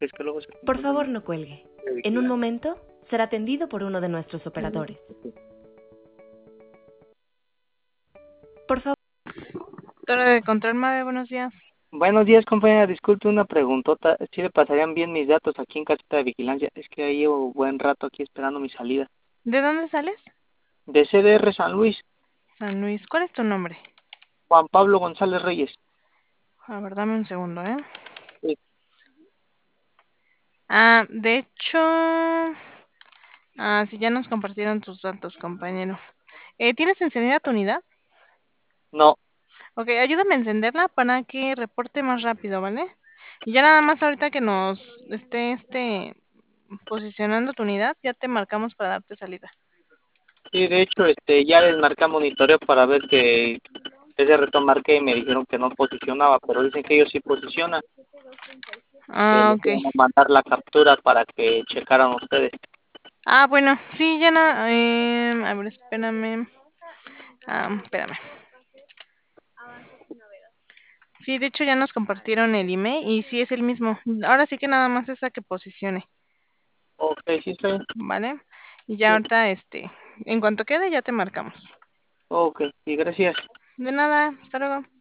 Es que luego se Por confunde favor, mucho no cuelgue. de En un vigilancia. momento será atendido por uno de nuestros operadores. Por favor. Torre de Control Mave, buenos días. Buenos días, compañera. Disculpe una preguntota. Si le pasarían bien mis datos aquí en casita de vigilancia. Es que ahí llevo buen rato aquí esperando mi salida. ¿De dónde sales? De CDR San Luis, San Luis. ¿Cuál es tu nombre? Juan Pablo González Reyes. A ver, dame un segundo, ¿eh? Sí. De hecho... sí, ya nos compartieron tus datos, compañero. ¿Tienes encendida tu unidad? No, Ok, ayúdame a encenderla para que reporte más rápido, ¿vale? Y ya nada más ahorita que nos esté posicionando tu unidad, ya te marcamos para darte salida. sí, de hecho, ya les marqué a monitoreo para ver que ese reto marqué y me dijeron que no posicionaba, pero dicen que ellos sí posicionan. Que les Ok. iban a mandar la captura para que checaran ustedes. Bueno, sí, ya nada. A ver, espérame. Espérame. Sí, de hecho ya nos compartieron el email y sí es el mismo. Ahora sí que nada más es a que posicione, Ok, sí, está bien. ¿vale? Y ya Sí. ahorita, en cuanto quede ya te marcamos. Ok, y gracias. De nada, hasta luego.